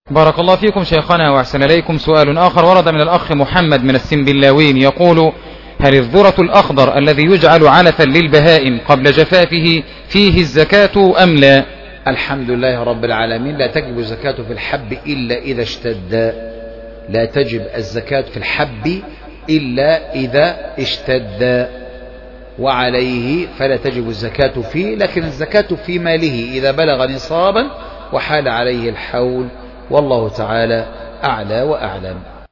بارك الله فيكم شيخنا وأحسن إليكم. سؤال آخر ورد من الأخ محمد من السنبلاوين يقول: هل الذرة الأخضر الذي يجعل علفا للبهائم قبل جفافه فيه الزكاة أم لا؟ الحمد لله رب العالمين. لا تجب الزكاة في الحب إلا إذا اشتد. لا تجب الزكاة في الحب إلا إذا اشتد، وعليه فلا تجب الزكاة فيه، لكن الزكاة في ماله إذا بلغ نصابا وحال عليه الحول، والله تعالى أعلى وأعلم.